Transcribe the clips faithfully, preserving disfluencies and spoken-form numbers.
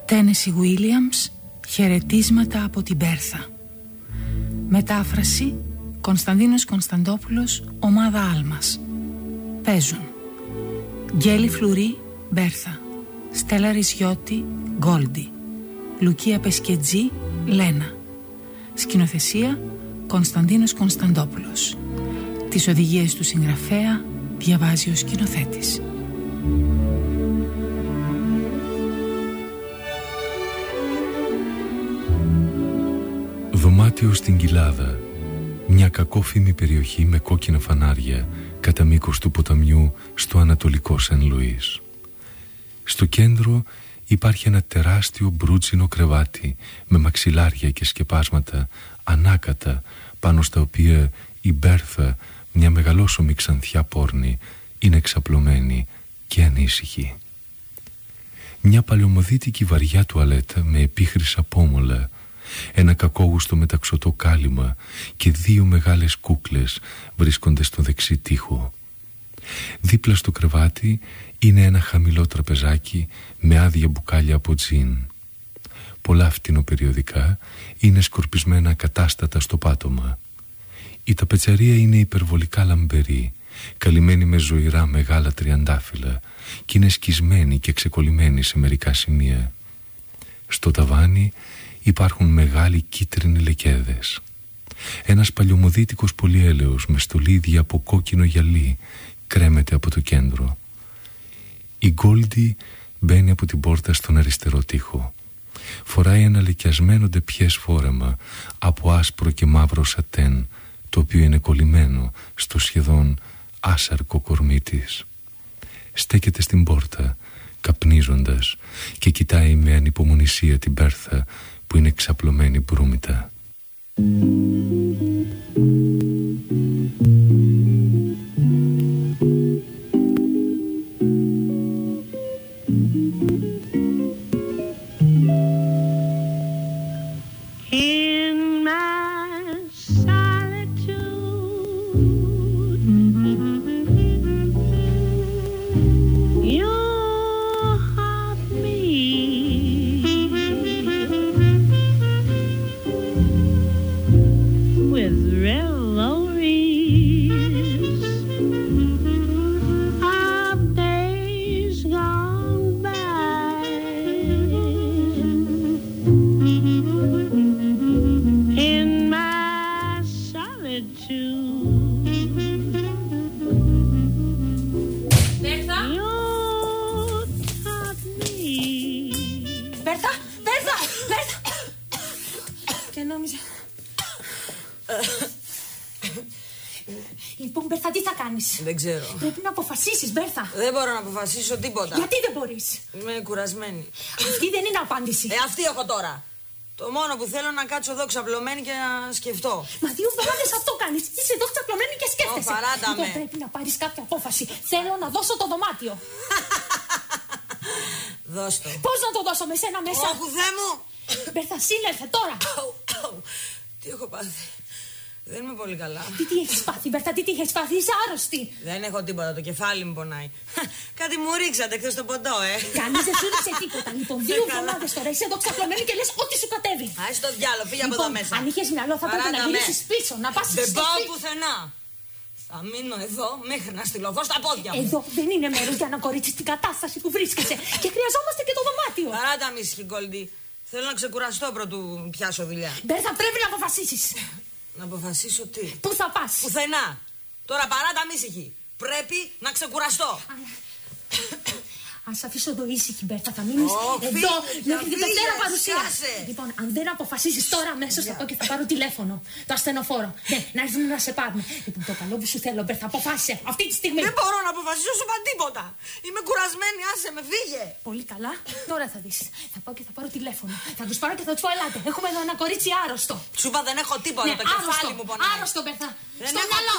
Τένεσι Βίλιαμς, χαιρετίσματα από την Μπέρθα. Μετάφραση Κωνσταντίνος Κωνσταντόπουλος, ομάδα Άλμας. Παίζουν Γκέλη Φλουρί, Μπέρθα. Στέλλα Ριζιώτη, Γκόλντι. Λουκία Πεσκετζή, Λένα. Σκηνοθεσία Κωνσταντίνος Κωνσταντόπουλος. Τις οδηγίες του συγγραφέα διαβάζει ο σκηνοθέτης. Δωμάτιο στην Κοιλάδα, μια κακόφημη περιοχή με κόκκινα φανάρια κατά μήκος του ποταμιού στο ανατολικό Σεν Λουίς. Στο κέντρο υπάρχει ένα τεράστιο μπρούτσινο κρεβάτι με μαξιλάρια και σκεπάσματα ανάκατα, πάνω στα οποία η Μπέρθα, μια μεγαλόσωμη ξανθιά πόρνη, είναι εξαπλωμένη και ανήσυχη. Μια παλαιομοδίτικη βαριά τουαλέτα με επίχρησα πόμολα, ένα κακόγουστο μεταξωτό κάλυμα και δύο μεγάλες κούκλες βρίσκονται στο δεξί τοίχο. Δίπλα στο κρεβάτι είναι ένα χαμηλό τραπεζάκι με άδεια μπουκάλια από τζιν. Πολλά φτηνοπεριοδικά είναι σκορπισμένα κατάστατα στο πάτωμα. Η ταπετσαρία είναι υπερβολικά λαμπερή, καλυμμένη με ζωηρά μεγάλα τριαντάφυλλα και είναι σκισμένη και ξεκολλημένη σε μερικά σημεία. Στο ταβάνι υπάρχουν μεγάλοι κίτρινοι λεκέδες. Ένας παλιωμοδίτικος πολυέλαιος με στολίδια από κόκκινο γυαλί κρέμεται από το κέντρο. Η Γκόλντι μπαίνει από την πόρτα στον αριστερό τοίχο. Φοράει ένα λεκιασμένο ντεπιές φόρεμα από άσπρο και μαύρο σατέν, το οποίο είναι κολλημένο στο σχεδόν άσαρκο κορμί της. Στέκεται στην πόρτα, καπνίζοντας, και κοιτάει με ανυπομονησία την Μπέρθα που είναι ξαπλωμένη μπρούμητα. Δεν ξέρω. Πρέπει να αποφασίσεις, Μπέρθα. Δεν μπορώ να αποφασίσω τίποτα. Γιατί δεν μπορείς? Είμαι κουρασμένη. Αυτή δεν είναι απάντηση. Ε, αυτή έχω τώρα. Το μόνο που θέλω είναι να κάτσω εδώ ξαπλωμένη και να σκεφτώ. Μα δύο εβδομάδες αυτό κάνεις. Είσαι εδώ ξαπλωμένη και σκέφτεσαι. Ω, παράτα με. Λοιπόν, πρέπει να πάρεις κάποια απόφαση. Θέλω να δώσω το δωμάτιο. Δώσ' το. Πώς να το δώσω με σένα μέσα? Όχου Θεέ μου. Μπέρθα, σύνελθε τώρα. Τι έχω πάθει? Δεν είμαι πολύ καλά. Τι τι έχεις πάθει, Μπέρθα, τι τι έχεις πάθει? Είσαι άρρωστη. Δεν έχω τίποτα, το κεφάλι μου πονάει. Κάτι μου ρίξατε χθες το ποτό, ε. Κανείς δεν σου ρίξε τίποτα. Λοιπόν, δύο εβδομάδες τώρα είσαι εδώ ξαπλωμένη και λες ό,τι σου κατέβει. Α, στο διάλογο, φύγε από εδώ μέσα. Αν είχες μυαλό, θα πρέπει να γυρίσεις πίσω, να πας. Δεν πάω πουθενά. Θα μείνω εδώ μέχρι να στυλωθώ στα πόδια μου. Εδώ δεν είναι μέρος για να κορίτσεις την κατάσταση που βρίσκεσαι. Και χρειαζόμαστε και το δωμάτιο. Παράτα μη, Γκόλντι. Θέλω να ξεκουραστώ πρωτού πιάσω δουλειά. Μπέρθα, πρέπει να αποφασίσεις. Να αποφασίσω τι? Πού θα πας? Πουθενά. Τώρα παράτα μη ησυχή. Πρέπει να ξεκουραστώ. Ας αφήσω εδώ ήσυχη, Μπέρθα, θα μείνεις oh, εδώ μέχρι την Δευτέρα παρουσία. Λοιπόν, αν δεν αποφασίσεις τώρα αμέσως θα πάω και θα πάρω τηλέφωνο. Το ασθενοφόρο. Ναι, να έρθουν να σε πάρουν. Λοιπόν, το καλό που σου θέλω, Μπέρθα, αποφάσισε αυτή τη στιγμή. Δεν μπορώ να αποφασίσω σου είπα τίποτα. Είμαι κουρασμένη, άσε με, φύγε. Πολύ καλά, τώρα θα δεις. Θα πάω και θα πάρω τηλέφωνο. Θα τους πάρω και θα τους πω, ελάτε. Έχουμε εδώ ένα κορίτσι άρρωστο. Σου είπα δεν έχω τίποτα, ναι, το κεφάλι άρρωστο, μου πονάει. Άρρωστο, Μπέρθα. Στο μυαλό.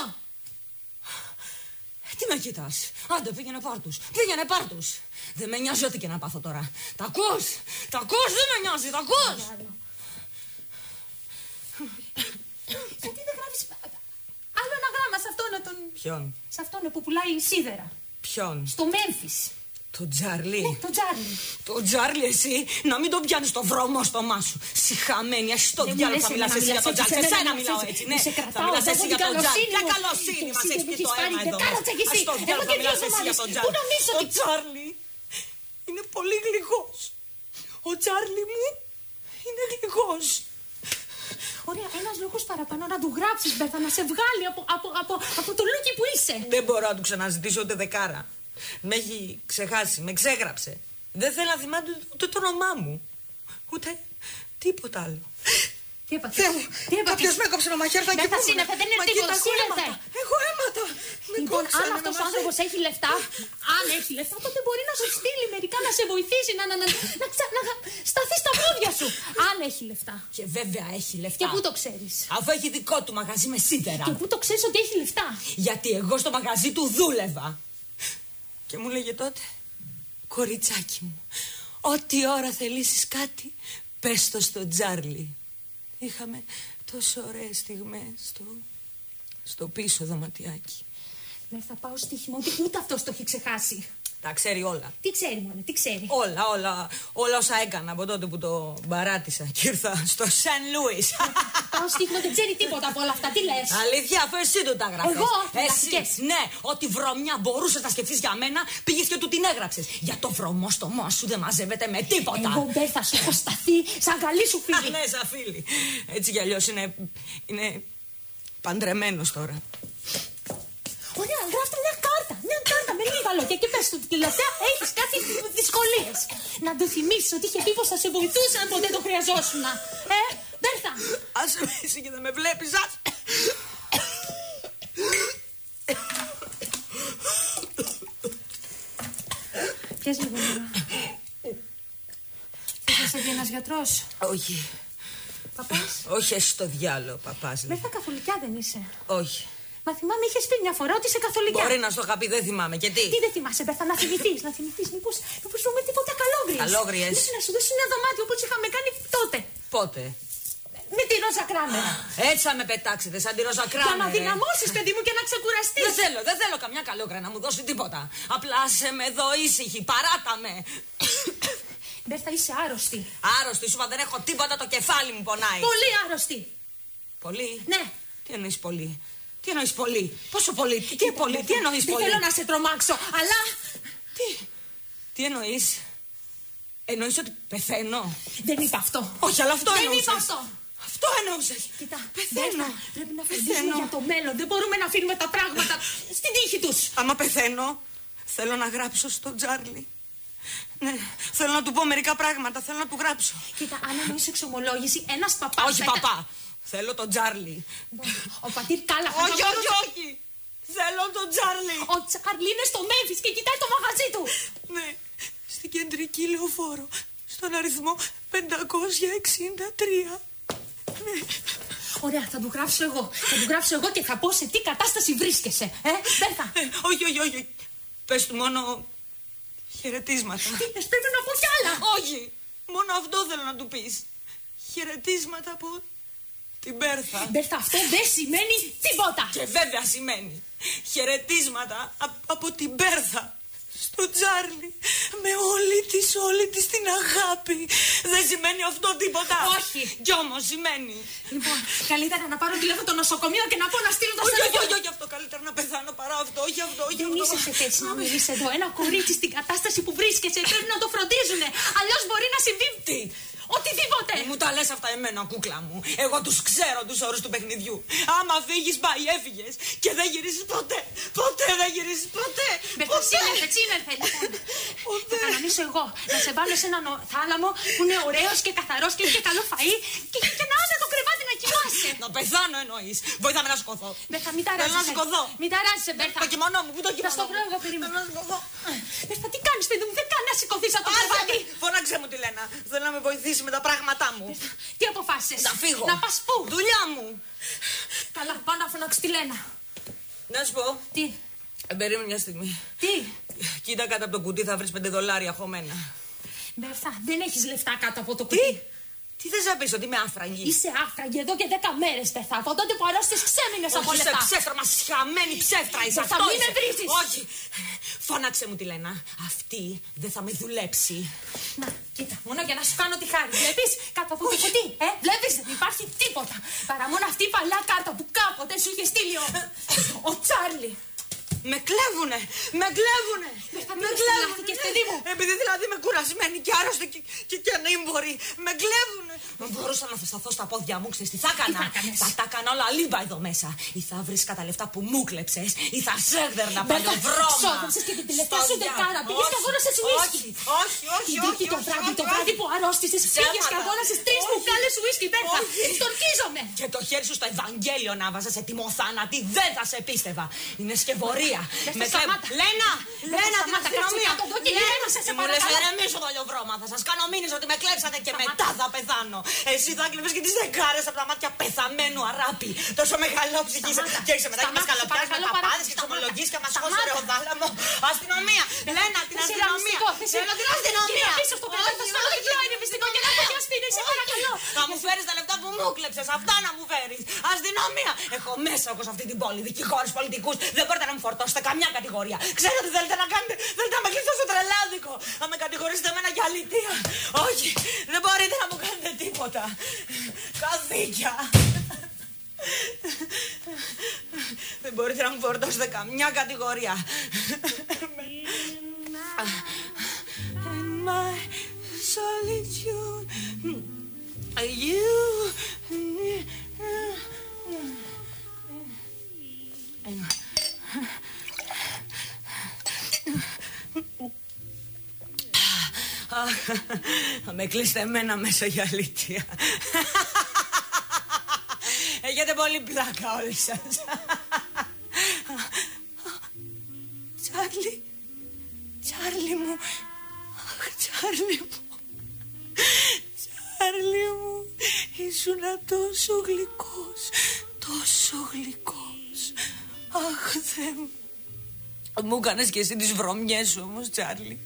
Τι με κοιτάς? Άντε, πήγαινε πάρ' τους. Πήγαινε πάρ' τους. Δεν με νοιάζει ό,τι και να πάθω τώρα. Τα ακούς? Τα ακούς? Δεν με νοιάζει, τα ακούς? Γιατί δεν γράφεις άλλο ένα γράμμα σε αυτόν τον... Ποιον? Σε αυτόν που πουλάει σίδερα. Ποιον? Στο Μέμφις. Το Τζάρλι. Ναι, το Τζάρλι. Το Τζάρλι, εσύ, να μην τον πιάνεις το βρώμο στο μάσου. Συχαμένη, ας το διάλογο θα μιλάς εσύ για τον Τζάρλι. Σε σένα μιλάω έτσι, ναι. Θα μιλάς εσύ για τον Τζάρλι. Ποια καλοσύνη μας έχει πει το αίμα εδώ. Ας το διάλογο θα μιλάς εσύ για τον Τζάρλι. Ο Τζάρλι είναι πολύ γλυκός. Ο Τζάρλι μου είναι γλυκός. Ωραία, ένας λόγος παραπάνω να του γράψεις, Μπέρθα, να σε βγάλει από, από, από, από το λούκι που είσαι. Δεν μπορώ να του ξαναζητήσω ούτε δεκάρα. Με έχει ξεχάσει, με ξέγραψε. Δεν θέλει να θυμάται ούτε το όνομά μου. Ούτε τίποτα άλλο. Τι έπαθες? Θεέ μου, κάποιος με έκοψε το μαχαίρι, θα κοιμούμαι. Δεν θα σύννεφε, δεν είναι τίποτα, σύννεφε. Έχω αίματα. Λοιπόν, αν αυτός ο άνθρωπος έχει λεφτά, αν έχει λεφτά, τότε μπορεί να σου στείλει μερικά, να σε βοηθήσει, να, να, να, να, ξα, να σταθεί στα πόδια σου. Αν έχει λεφτά. Και βέβαια έχει λεφτά. Και πού το ξέρεις? Αφού έχει δικό του μαγαζί με σίδερα. Και πού το ξέρεις ότι έχει λεφτά? Γιατί εγώ στο μαγαζί του δούλευα. Και μου λέγε τότε, κοριτσάκι μου, ό,τι ώρα θελήσεις κάτι, πες το στο Τζάρλι. Είχαμε τόσο ωραίες στιγμές στο, στο πίσω δωματιάκι. Ναι, θα πάω στοίχημα, ότι ούτε αυτός το έχει ξεχάσει. Τα ξέρει όλα. Τι ξέρει, μόνε, τι ξέρει? Όλα, όλα, όλα όσα έκανα από τότε που το μπαράτησα και ήρθα στο Σεν Λούις. Πάω στοίχημα, δεν ξέρει τίποτα από όλα αυτά, τι λες? Αλήθεια, αφού εσύ του τα γράφες. Εγώ, εσύ, ναι, ότι βρωμιά μπορούσες να σκεφτείς για μένα, πήγες και του την έγραψες. Για το βρωμό στο μόα σου δεν μαζεύεται με τίποτα. Εγώ, Μπέρθα, σου έχω σταθεί σαν καλή σου φίλη. Ναι, σαν φίλη. Έτσι κι αλλιώς είναι, είναι παντρεμένος τώρα. Ωραία, γράφτε μια κάρτα, μια κάρτα με λίγα λόγια και πες του ότι τελευταία έχεις κάτι δυσκολίες. Να του θυμίσεις ότι είχε πει πως θα σε βοηθούσε αν ποτέ το χρειαζόσουν. Ε, Μπέρθα. Άσε με εσύ και δεν με βλέπεις, άσε. Πιες λίγο νερό. Θες να σε δει ένας γιατρός? Όχι. Παπάς? Όχι, εσύ το διάλογο, παπάς. Μπέρθα, καθολικιά δεν είσαι? Όχι. Μα θυμάμαι, είχες πει μια φορά ότι είσαι καθολικιά. Μπορεί να στο είχα πει, δεν θυμάμαι. Και τι? Τι δεν θυμάσαι, Μπέρθα, να θυμηθείς, να θυμηθείς. Μήπως, μήπως βρούμε τίποτα καλόγριες. Καλόγριες. Μήπως να σου δώσουν ένα δωμάτιο όπως είχαμε κάνει τότε. Πότε? Με τη Ρόζα Κράμερ. Έτσι θα με πετάξετε, σαν τη Ρόζα Κράμερ. Για να δυναμώσεις, παιδί μου, και να ξεκουραστείς. Δεν θέλω, δεν θέλω καμιά καλόγρα να μου δώσει τίποτα. Απλά σε με εδώ ήσυχη, παράτα με. Μπέρθα, είσαι άρρωστη. Άρρωστη, σου είπα, δεν έχω τίποτα, το κεφάλι μου πονάει. Πολύ άρρωστη. Πολύ? Ναι. Τι εννοείς πολύ? Τι εννοείς πολύ? Πόσο πολύ? Τι, τι πολύ? Τι εννοείς πολύ? Δεν θέλω να σε τρομάξω, αλλά... Τι? Τι εννοείς? Εννοείς ότι πεθαίνω? Δεν είπα αυτό. Όχι, αλλά αυτό δεν εννοούσες. Δεν είπα αυτό. Αυτό εννοούσες. Κοίτα, πεθαίνω. Μπέρθα, πρέπει να φροντίσουμε για το μέλλον. Δεν μπορούμε να αφήνουμε τα πράγματα στην τύχη τους. Άμα πεθαίνω, θέλω να γράψω στον Τζάρλι. Ναι, θέλω να του πω μερικά πράγματα, θέλω να του γράψω. Κοίτα, αν εννοείς εξομολόγηση, ένας παπάς... Όχι, παπά. Θέλω τον Τζάρλι. Ο πατήρ Κάλαχαν... Όχι, όχι, όχι. Θέλω τον Τζάρλι. Ο Τζάρλι είναι στο Μέμφις και κοιτάει το μαγαζί του. Ναι, στην κεντρική λεωφόρο, στον αριθμό πεντακόσια εξήντα τρία. Ναι. Ωραία, θα του γράψω εγώ. Θα του γράψω εγώ και θα πω σε τι κατάσταση βρίσκεσαι. Ε, Μπέρθα. Ε, όχι, όχι, όχι. Πες του μόνο χαιρετίσματα. Τι πες, πρέπει να πω κι άλλα. Όχι, μόνο αυτό θέλω να του πεις. Χαιρετίσματα από την Μπέρθα. Μπέρθα, αυτό δεν σημαίνει τίποτα. Και βέβαια σημαίνει. Χαιρετίσματα α- από την Μπέρθα στο Τζάρλι. Με όλη της, όλη της την αγάπη. Δεν σημαίνει αυτό τίποτα. Όχι. Κι όμως σημαίνει. Λοιπόν, καλύτερα να πάρω τηλέφωνο το νοσοκομείο και να πω να στείλω το Όχι, όχι, στέλνο. όχι, όχι, αυτό καλύτερα να πεθάνω παρά αυτό. Όχι αυτό, όχι Δεν αυτό. είσαι σε θέση να μιλήσει εδώ. Ένα κορίτσι στην κατάσταση που βρίσκεσαι πρέπει να το φροντίζουνε. Αλλιώς μπορεί να συμβεί. Τι? Οτιδήποτε. Μου τα λες αυτά εμένα, κούκλα μου. Εγώ τους ξέρω τους όρους του παιχνιδιού. Άμα φύγεις, πάει, έφυγες. Και δεν γυρίσεις ποτέ. Ποτέ δεν γυρίσεις ποτέ. Μπέρθα, σύνερθε, σύνερθε. Λοιπόν, θα κανονίσω εγώ να σε βάλω σε έναν θάλαμο που είναι ωραίος και καθαρός και έχει και καλό φαΐ και έχει και ένα άδετο κρεβάτι να κοιμάσαι. Να πεθάνω εννοείς. Βοήθαμε να σκοθώ. Μπέρθα, μην ταράζεσαι. Θέλω να σκοθώ. Μην ταράζεσαι, Μπέρθα. Το κιμονό μου, πού το Θα κιμονό στο μου. βρω εγώ, περίμενα. Θέλω να σκοθώ. Μπέρθα, τι κάνεις, παιδί μου, δεν κάνει να σηκωθείς από το κρεβάτι. Φώναξε μου τη Λένα. Θέλω να με βοηθήσει με τα πράγματά μου. Τι αποφάσισες? Να φύγω. Να πας πού? Δουλειά μου. Καλά, πάω να φωνάξω τη Λένα. Να σου πω. Τι? Ε, περίμενε μια στιγμή. Τι? Κοίτα κάτω από το κουτί, θα βρεις πέντε δολάρια χωμένα. Μπέρθα, δεν έχεις λεφτά κάτω από το κουτί. Τι θες να πεις, ότι είμαι άφραγη? Είσαι άφραγη εδώ και δέκα μέρες, Μπερθά. Από τότε που αρρώστες ξέμεινες από λεφτά. Όχι, είσαι ψεύτρα, μας χαμένη ψεύτρα είσαι. Αυτό μην με βρίζεις. Όχι. Φώναξε μου τη Λένα. Αυτή δεν θα με δουλέψει. Να, κοίτα, μόνο για να σου κάνω τη χάρη. Βλέπεις κάτω από το κουτί, ε? Βλέπεις, δεν υπάρχει τίποτα. Παρά μόνο αυτή η παλιά κάρτα που κάποτε σου είχε στείλει ο, ο Τσάρλι. Με κλέβουνε! Με κλέβουνε! Με κλέβουνε! παιδί μου! Επειδή δηλαδή είμαι κουρασμένη και άρρωστη και, και, και ανήμπορη. Με κλέβουνε! Δεν μπορούσα να σταθώ στα πόδια μου, ξέρεις τι θα έκανα? Θα τα έκανα όλα αλίμπα εδώ μέσα. Ή θα βρεις τα λεφτά που μου κλέψες, ή θα σε έδερνα παλιοβρώμα. Ξόδεψες και την τελευταία σου δεκάρα. Πήγες και αγόρασες ουίσκι. Όχι, όχι, όχι. όχι το βράδυ, το βράδυ που αρρώστησες, πήγες και αγόρασες τρεις μπουκάλες ουίσκι. Μπέρτα, στορκίζομαι. Και το χέρι σου στο Ευαγγέλιο να βάζα σε τιμοθάνατη, δεν θα σε πίστευα. Είναι σκευωρία. Με κλέβουν. Λένα! Λένα, την αστυνομία! Μου λες ερεμίσω το λιοβρώμα. Θα σας κάνω μήνυση ότι με κλέψατε και μετά θα πεθάνω. Εσύ θα κλέβεις και τις δεκάρες από τα μάτια πεθαμένου αράπη. Τόσο μεγαλόψυχη είσαι. Και έχεις μετά και μας καλοπιάσεις με παπάδες και ξομολογείς και μας χώσεις ρε οδάλαμο. Αστυνομία! Λένα, την αστυνομία! Θέλω την αστυνομία! Θα μου φέρεις τα λεπτά που μου κλέψες. Αυτά να μου φέρεις. Αστυνομία! Έχω μέσα εγώ σε αυτή την πόλη δικηγόρους, πολιτικούς. Δεν μπορείτε να μου φορτώσετε καμιά κατηγορία. Ξέρω τι θέλετε να κάνετε. Θέλετε να με κλείσετε στο τρελάδικο. Να με κατηγορήσετε εμένα για αλήθεια. Όχι, δεν μπορείτε να μου κάνετε τίποτα. Καθήκια. Δεν μπορείτε να μου φορτώσετε καμιά κατηγορία. In my solitude, you. Θα με κλείσετε εμένα μέσα για αλήθεια. Έχετε πολύ πλάκα όλοι σας. Τσάρλι, Τσάρλι μου, αχ Τσάρλι μου, Τσάρλι μου, ήσουνα τόσο γλυκός, τόσο γλυκός. Αχ Θεέ μου. Μου έκανες και εσύ τις βρωμιές σου όμως, Τσάρλι.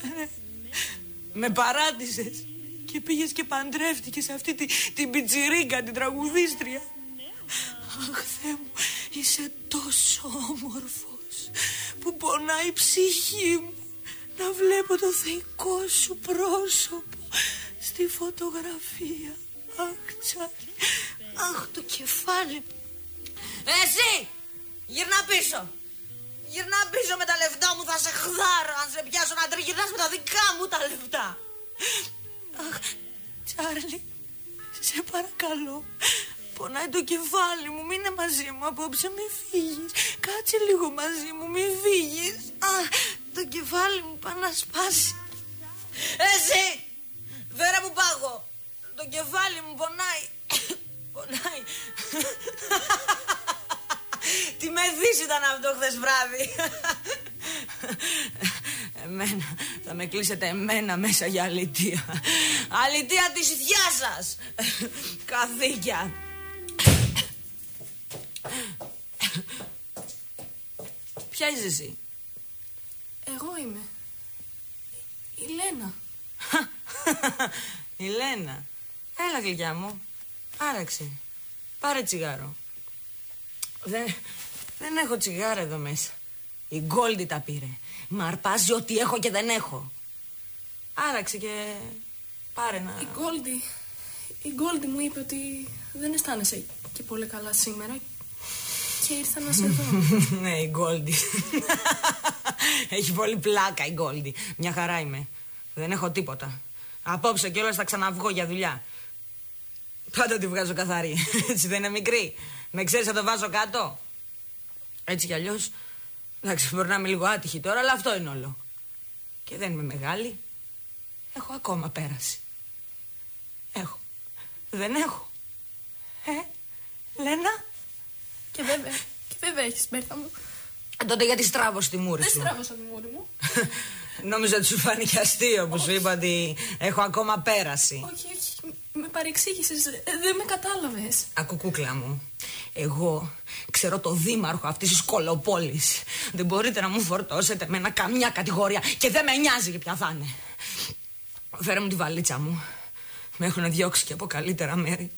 Με παράτησες και πήγες και παντρεύτηκες αυτή την, την πιτσιρίγκα, την τραγουδίστρια. Αχ Θεέ μου, είσαι τόσο όμορφος που πονάει η ψυχή μου να βλέπω το θεϊκό σου πρόσωπο στη φωτογραφία. Αχ Τσάρλι, αχ το κεφάλι. Εσύ, γυρνά πίσω. Γυρνά πίσω με τα λεφτά μου, θα σε χδάρω αν σε πιάσω να τριγυρνάς με τα δικά μου τα λεφτά. Αχ, Τσάρλι, σε παρακαλώ, πονάει το κεφάλι μου, μείνε μαζί μου απόψε, μη φύγεις. Κάτσε λίγο μαζί μου, μη φύγεις. Αχ, το κεφάλι μου πάει να σπάσει. Εσύ, φέρε μου πάγο, το κεφάλι μου πονάει. Πονάει. Τι μεθύς ήταν αυτό χθες βράδυ. Εμένα, θα με κλείσετε εμένα μέσα για αλητεία. Αλητεία της θειάς σας. Καθήκια. Ποια είσαι εσύ? Εγώ είμαι η Λένα. Η Λένα. Έλα γλυκιά μου, άραξε. Πάρε τσιγάρο. Δεν, δεν έχω τσιγάρα εδώ μέσα. Η Γκόλντι τα πήρε. Μ' αρπάζει ό,τι έχω και δεν έχω. Άραξε και πάρε να... Η Γκόλντι, η Γκόλντι μου είπε ότι δεν αισθάνεσαι και πολύ καλά σήμερα και ήρθα να σε δω. Ναι, η Γκόλντι. Έχει πολύ πλάκα η Γκόλντι. Μια χαρά είμαι. Δεν έχω τίποτα. Απόψε κιόλας θα ξαναβγώ για δουλειά. Πάντα τη βγάζω καθαρή. Έτσι δεν είναι μικρή. Με ξέρεις θα το βάζω κάτω. Έτσι κι αλλιώς. Εντάξει, μπορεί να είμαι λίγο άτυχη τώρα, αλλά αυτό είναι όλο. Και δεν είμαι μεγάλη. Έχω ακόμα πέρασει. Έχω. Δεν έχω. Ε, Λένα. Και βέβαια, και βέβαια έχεις, Μπέρτα μου. Τότε γιατί στράβω τη μούρη δεν σου? Δεν στράβωσα τη μούρη μου. Νόμιζα ότι σου φάνηκε αστείο που σου είπα ότι έχω ακόμα πέρασει. Όχι, όχι. Με παρεξήγησες. Δεν με κατάλαβες. Ακού κούκλα μου. Εγώ ξέρω το δήμαρχο αυτής της κολοπόλης. Δεν μπορείτε να μου φορτώσετε με ένα καμιά κατηγορία και δεν με νοιάζει και ποια θα είναι. Φέρε μου τη βαλίτσα μου. Με έχουν διώξει και από καλύτερα μέρη.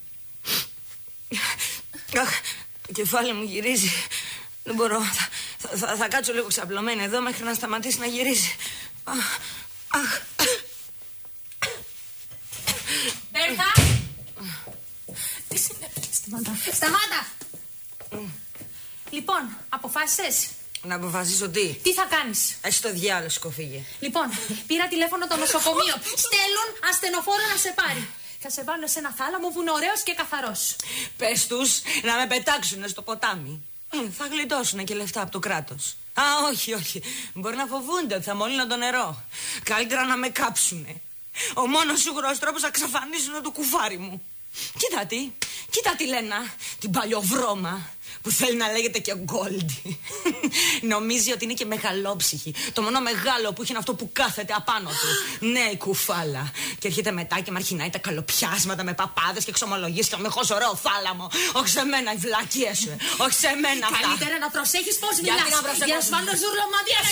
Αχ, το κεφάλι μου γυρίζει. Δεν μπορώ. Θα, θα, θα, θα κάτσω λίγο ξαπλωμένη εδώ μέχρι να σταματήσει να γυρίζει. Αχ, αχ. Μπέρθα! Τι συνέβη? Σταμάτα. Σταμάτα! Mm. Λοιπόν, αποφάσισες? Να αποφασίσω τι? Τι θα κάνεις? Έχει το διάλογο, σκοφίγε. Λοιπόν, πήρα τηλέφωνο το νοσοκομείο. Στέλνουν ασθενοφόρο να σε πάρει. Θα σε βάλω σε ένα θάλαμο που είναι ωραίος και καθαρός. Πες τους να με πετάξουν στο ποτάμι. Ε, θα γλιτώσουν και λεφτά από το κράτος. Α, όχι, όχι. Μπορεί να φοβούνται ότι θα μολύνω το νερό. Καλύτερα να με κάψουνε. Ο μόνος σίγουρος τρόπος να ξαφανίσουν το κουφάρι μου. Κοίτα τι, κοίτα τι Λένα, την παλιοβρώμα που θέλει να λέγεται και Γκόλντι. Νομίζει ότι είναι και μεγαλόψυχη. Το μόνο μεγάλο που έχει είναι αυτό που κάθεται απάνω του. Ναι, η κουφάλα. Και έρχεται μετά και μ' αρχινάει τα καλοπιάσματα με παπάδες και εξομολογίες και με χως ωραίο θάλαμο. Όχι σε μένα οι βλακίες σου. Όχι σε μένα αυτά. Καλύτερα να προσέχεις πώς μιλάς. Για να σου βάλω ζουρλωμαδία.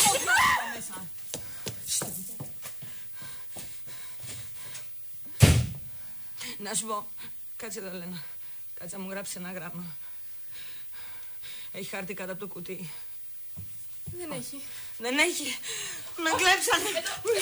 Να σου πω, κάτσε εδώ Λένα. Κάτσε να μου γράψει ένα γράμμα. Έχει χάρτη κάτω από το κουτί. Δεν έχει. Δεν έχει. Με κλέψανε.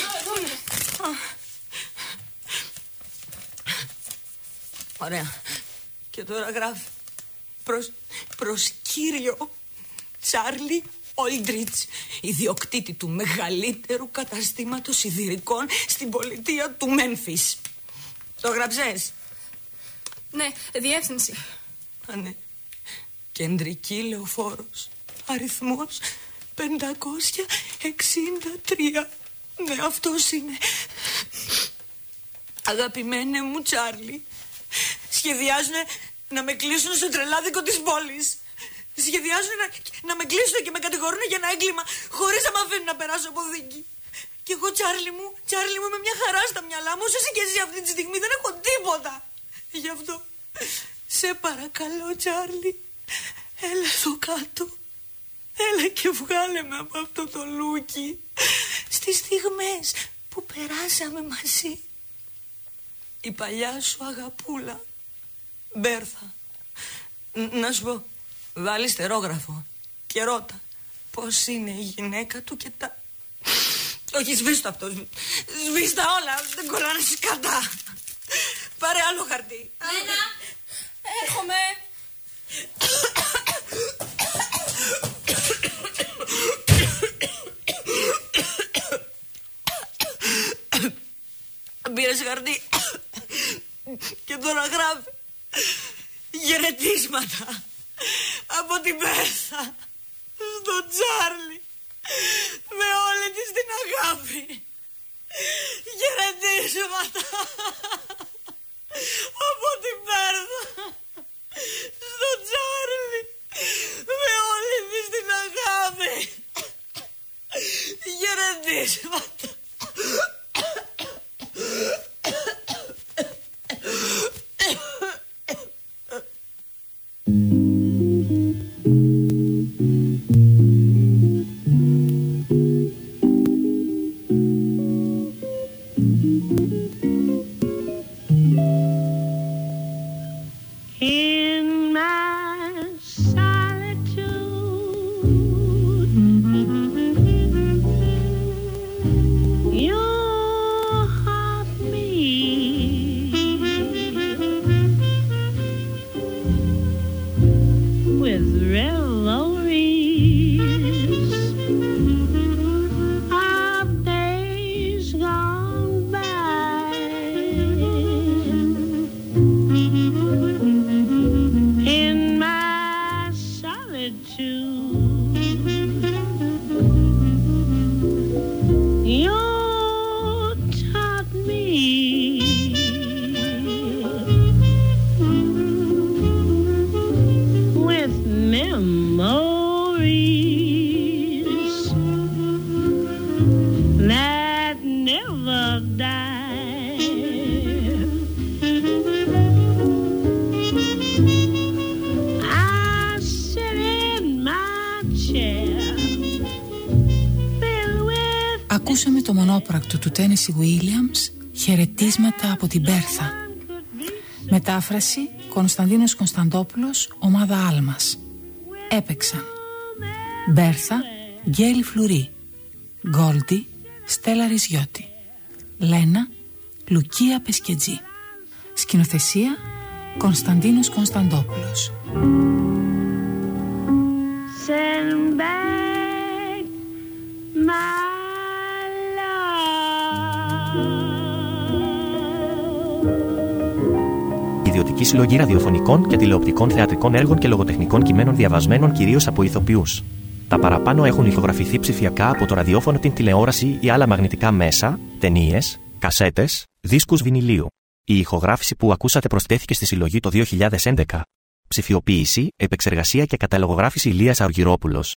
Ωραία. Και τώρα γράφει προς, προς κύριο Τσάρλι Όλντριτς, ιδιοκτήτη του μεγαλύτερου καταστήματος σιδηρικών στην πολιτεία του Μέμφις. Το γράψες? Ναι, διεύθυνση. Α, ναι. Κεντρική Λεωφόρος. Αριθμός πεντακόσια εξήντα τρία. Ναι, αυτός είναι. Αγαπημένε μου Τσάρλι, σχεδιάζουν να με κλείσουν στο τρελάδικο της πόλης. Σχεδιάζουν να, να με κλείσουν και με κατηγορούν για ένα έγκλημα χωρίς να με αφήνουν να περάσω από δίκη. Και εγώ Τσάρλι μου, Τσάρλι μου με μια χαρά στα μυαλά μου, όσο είσαι και εσύ αυτή τη στιγμή, δεν έχω τίποτα. Γι' αυτό, σε παρακαλώ Τσάρλι, έλα εδώ κάτω. Έλα και βγάλε με από αυτό το λούκι. Στις στιγμές που περάσαμε μαζί. Η παλιά σου αγαπούλα, Μπέρθα. Να σου πω, βάλει στερόγραφο και ρώτα πώς είναι η γυναίκα του και τα... Όχι, σβήστο αυτό. Σβήστα όλα. Δεν κολλάνε σκατά. Πάρε άλλο χαρτί. Λένα, έρχομαι. Πήρες χαρτί. Και τώρα γράφει χαιρετίσματα από την Μπέρθα στον Τσάρλι. Με όλη της την αγάπη. Χαιρετίσματα από την Μπέρθα στο Τσάρλι. Με όλη της την αγάπη. Χαιρετίσματα. Ακούσαμε το μονόπρακτο του Τένεσι Γουίλιαμς, χαιρετίσματα από την Μπέρθα. Μετάφραση Κωνσταντίνος Κωνσταντόπουλος, ομάδα Άλμας. Έπαιξαν Μπέρθα Γκέλη Φλουρί, Γκόλντι Στέλλα Ριζιώτη, Λένα Λουκία Πεσκετζή. Σκηνοθεσία Κωνσταντίνος Κωνσταντόπουλος. Send back my Ιδιωτική συλλογή ραδιοφωνικών και τηλεοπτικών θεατρικών έργων και λογοτεχνικών κειμένων διαβασμένων κυρίως από ηθοποιούς. Τα παραπάνω έχουν ηχογραφηθεί ψηφιακά από το ραδιόφωνο, την τηλεόραση ή άλλα μαγνητικά μέσα, ταινίες, κασέτες, δίσκους βινιλίου. Η ηχογράφηση που ακούσατε προσθέθηκε στη συλλογή το δύο χιλιάδες έντεκα. Ψηφιοποίηση, επεξεργασία και καταλογογράφηση Ηλίας Αργυρόπουλος.